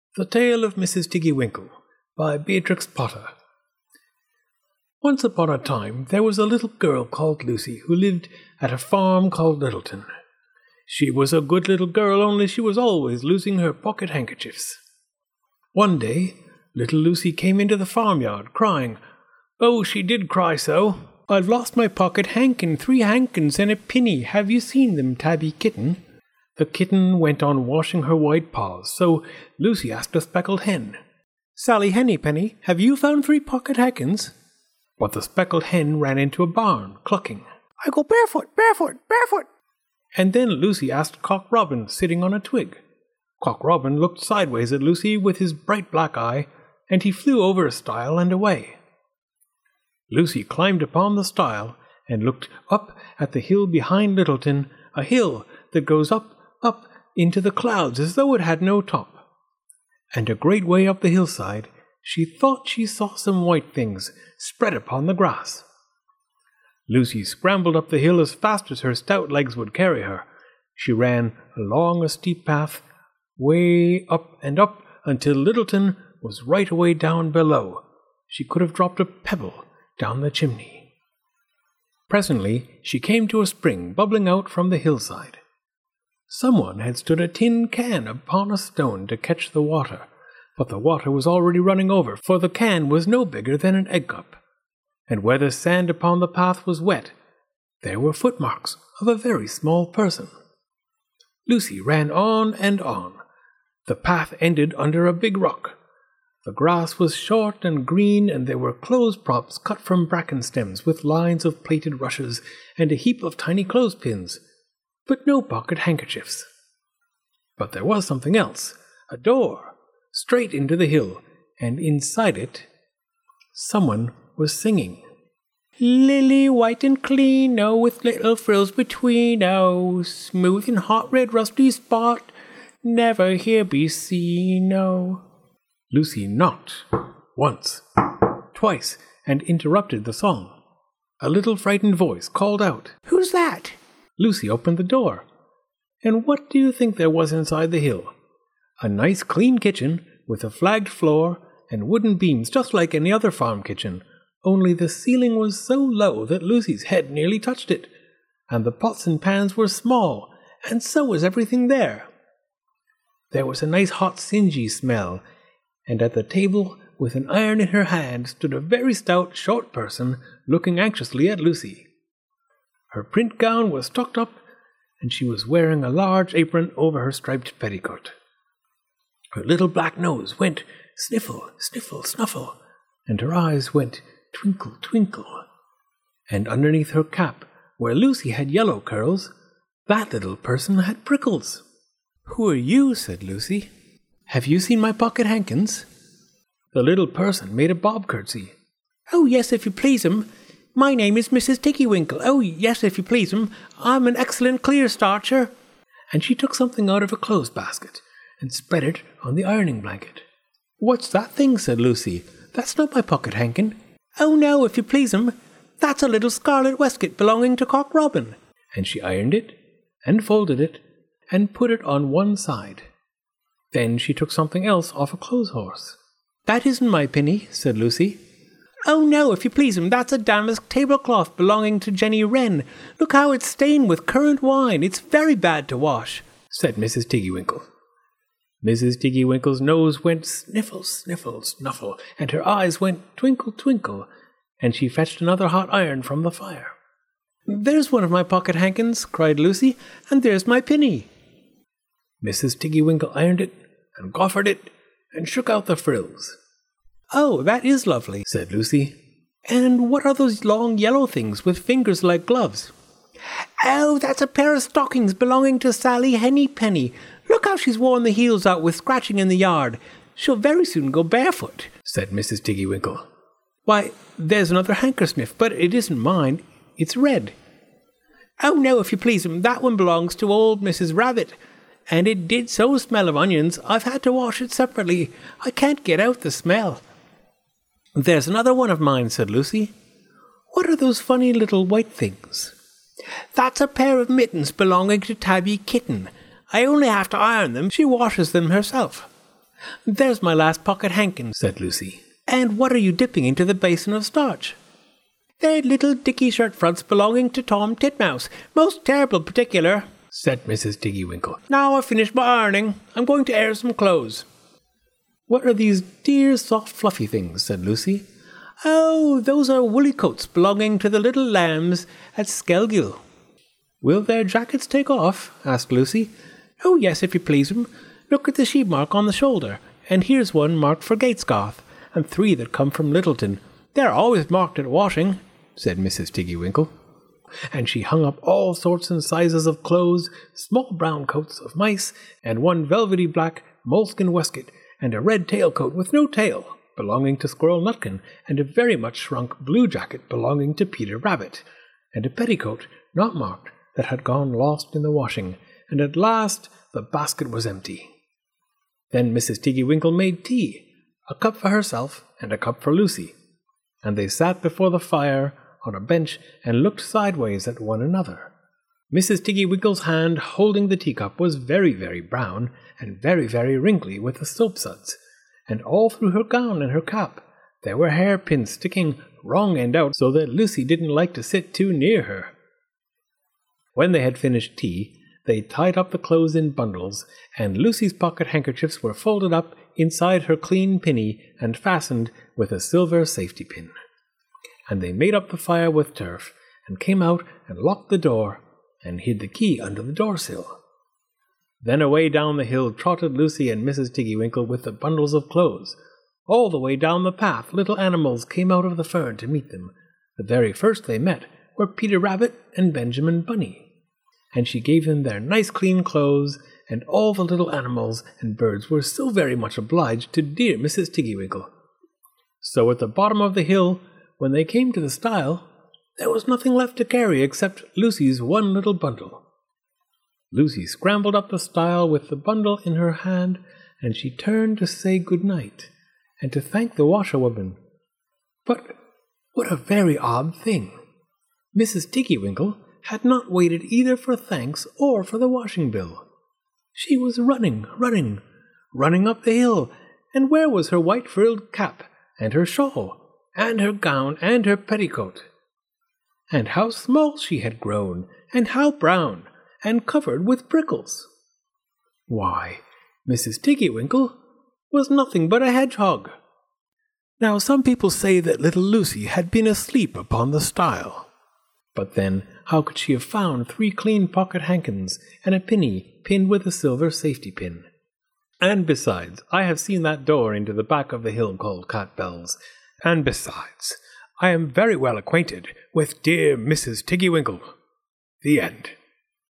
The Tale of Mrs. Tiggy Winkle by Beatrix Potter. Once upon a time there was a little girl called Lucy who lived at a farm called Littleton. She was a good little girl, only she was always losing her pocket handkerchiefs. One day little Lucy came into the farmyard crying. Oh, she did cry so. I've lost my pocket hankin, 3 hankins and a penny. Have you seen them, Tabby Kitten? The kitten went on washing her white paws, so Lucy asked a speckled hen, Sally Hennypenny, have you found 3 pocket hankins? But the speckled hen ran into a barn, clucking, I go barefoot, barefoot, barefoot. And then Lucy asked Cock Robin, sitting on a twig. Cock Robin looked sideways at Lucy with his bright black eye, and he flew over a stile and away. Lucy climbed upon the stile and looked up at the hill behind Littleton, a hill that goes up into the clouds as though it had no top. And a great way up the hillside she thought she saw some white things spread upon the grass. Lucy scrambled up the hill as fast as her stout legs would carry her. She ran along a steep path, way up and up, until Littleton was right away down below. She could have dropped a pebble down the chimney. Presently she came to a spring bubbling out from the hillside. Someone had stood a tin can upon a stone to catch the water, but the water was already running over, for the can was no bigger than an egg cup. And where the sand upon the path was wet, there were footmarks of a very small person. Lucy ran on and on. The path ended under a big rock. The grass was short and green, and there were clothes props cut from bracken stems with lines of plaited rushes and a heap of tiny clothespins, but no pocket handkerchiefs. But there was something else, a door, straight into the hill, and inside it someone was singing. Lily white and clean, oh, with little frills between, oh, smooth and hot red rusty spot, never here be seen, oh. Lucy knocked once, twice, and interrupted the song. A little frightened voice called out, Who's that? Lucy opened the door. And what do you think there was inside the hill? A nice clean kitchen with a flagged floor and wooden beams just like any other farm kitchen, only the ceiling was so low that Lucy's head nearly touched it, and the pots and pans were small, and so was everything there. There was a nice hot singy smell, and at the table, with an iron in her hand, stood a very stout, short person looking anxiously at Lucy. Her print gown was tucked up, and she was wearing a large apron over her striped petticoat. Her little black nose went sniffle, sniffle, snuffle, and her eyes went twinkle, twinkle. And underneath her cap, where Lucy had yellow curls, that little person had prickles. Who are you? Said Lucy. Have you seen my pocket hankins? The little person made a bob curtsy. Oh, yes, if you please, my name is Mrs. Tiggy Winkle. Oh, yes, if you please, I'm an excellent clear starcher. And she took something out of a clothes basket and spread it on the ironing blanket. What's that thing? Said Lucy. That's not my pocket hankin. Oh, no, if you please, that's a little scarlet waistcoat belonging to Cock Robin. And she ironed it and folded it and put it on one side. Then she took something else off a clothes horse. That isn't my penny, said Lucy. Oh, no, if you please, that's a damask tablecloth belonging to Jenny Wren. Look how it's stained with currant wine. It's very bad to wash, said Mrs. Tiggy Winkle. Mrs. Tiggy Winkle's nose went sniffle, sniffle, snuffle, and her eyes went twinkle, twinkle, and she fetched another hot iron from the fire. There's one of my pocket hankins, cried Lucy, and there's my penny. Mrs. Tiggy Winkle ironed it, and goffered it, and shook out the frills. Oh, that is lovely, said Lucy. And what are those long yellow things with fingers like gloves? Oh, that's a pair of stockings belonging to Sally Hennypenny. Look how she's worn the heels out with scratching in the yard. She'll very soon go barefoot, said Mrs. Tiggy Winkle. Why, there's another hankersniff, but it isn't mine. It's red. Oh, no, if you please, that one belongs to old Mrs. Rabbit. And it did so smell of onions, I've had to wash it separately. I can't get out the smell. There's another one of mine, said Lucy. What are those funny little white things? That's a pair of mittens belonging to Tabby Kitten. I only have to iron them. She washes them herself. "There's my last pocket hankin," said Lucy. "And what are you dipping into the basin of starch?" "They're little dicky shirt fronts belonging to Tom Titmouse. Most terrible particular," said Mrs. Tiggywinkle. "Now I've finished my ironing, I'm going to air some clothes." "What are these dear, soft, fluffy things?" said Lucy. "Oh, those are woolly coats belonging to the little lambs at Skelgill." "Will their jackets take off?" asked Lucy. "Oh, yes, if you please 'em. Look at the sheep mark on the shoulder, and here's one marked for Gatesgarth, and 3 that come from Littleton. They're always marked at washing," said Mrs. Tiggywinkle. And she hung up all sorts and sizes of clothes, small brown coats of mice, and one velvety black moleskin waistcoat, and a red tailcoat with no tail, belonging to Squirrel Nutkin, and a very much shrunk blue jacket belonging to Peter Rabbit, and a petticoat not marked that had gone lost in the washing, and at last the basket was empty. Then Mrs. Tiggywinkle made tea, a cup for herself and a cup for Lucy, and they sat before the fire on a bench and looked sideways at one another. Mrs. Tiggywinkle's hand holding the teacup was very, very brown and very, very wrinkly with the soap suds, and all through her gown and her cap there were hairpins sticking wrong end out so that Lucy didn't like to sit too near her. When they had finished tea, they tied up the clothes in bundles, and Lucy's pocket handkerchiefs were folded up inside her clean pinny and fastened with a silver safety pin. And they made up the fire with turf, and came out and locked the door, and hid the key under the door-sill. Then away down the hill trotted Lucy and Mrs. Tiggywinkle with the bundles of clothes. All the way down the path little animals came out of the fern to meet them. The very first they met were Peter Rabbit and Benjamin Bunny. And she gave them their nice clean clothes, and all the little animals and birds were so very much obliged to dear Mrs. Tiggywinkle. So at the bottom of the hill, when they came to the stile, there was nothing left to carry except Lucy's one little bundle. Lucy scrambled up the stile with the bundle in her hand, and she turned to say good night, and to thank the washerwoman. But what a very odd thing! Mrs. Tiggywinkle had not waited either for thanks or for the washing bill. She was running up the hill, and where was her white frilled cap, and her shawl, and her gown, and her petticoat? And how small she had grown, and how brown, and covered with prickles! Why, Mrs. Tiggywinkle was nothing but a hedgehog. Now some people say that little Lucy had been asleep upon the stile. But then, how could she have found 3 clean pocket hankins and a pinny pinned with a silver safety pin? And besides, I have seen that door into the back of the hill called Cat Bells. And besides, I am very well acquainted with dear Mrs. Tiggywinkle. The end.